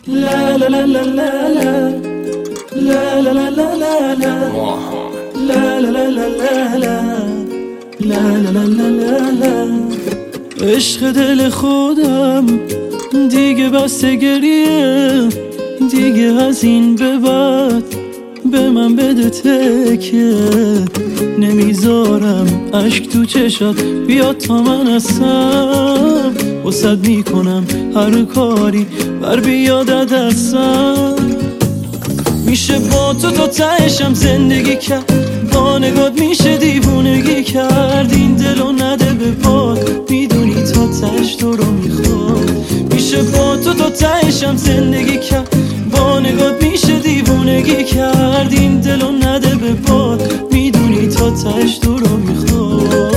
لا لا لا لا لا لا لا لا لا لا لا لا لا لا لا لا لا لا لا لا. عشق دل خودم دیگه بس گریه، دیگه از این به بعد به من بده تکیه. نمیذارم عشق تو چشات بیاد تا من هستم، واسد میکنم هر کاری بر بیاد دستم. میشه با تو تا تهشم زندگی کرد، با نگات میشه دیوونگی کرد. این دلو نده به باد، میدونی تا تهش تو رو میخواد. میشه با تو تا تهشم زندگی کرد، با نگات میشه دیوونگی کرد. این دلو نده به باد، میدونی تا تهش تو رو میخواد.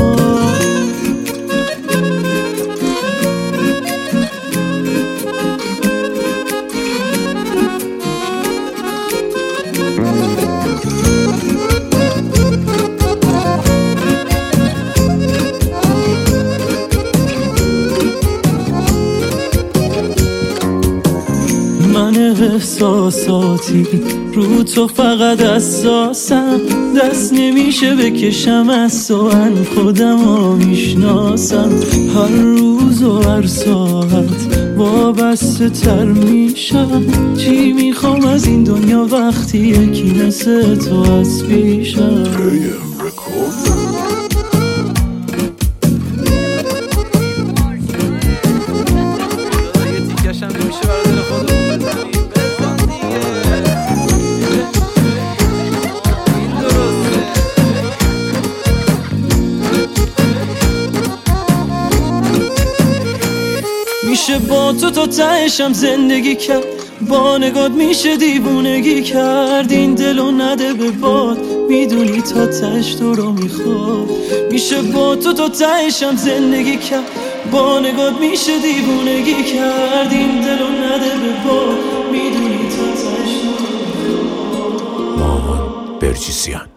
من احساساتی رو تو فقط اساسم، دست نمیشه بکشم از تو، من خودم ها میشناسم. هر روز و هر ساعت وابسته تر میشم. چی میخوام از این دنیا وقتی یکی مثل تو از پیشم. میشه با تو تا تهشم زندگی کرد، با نگات میشه دیوونگی کرد. این دلو نده به باد، میدونی تا تهش تو رو میخواد. میشه با تو تا تهشم زندگی کرد، با نگات میشه دیوونگی کرد. این دلو نده به باد، میدونی تا تهش تو رو میخواد. مامان برجیسیان.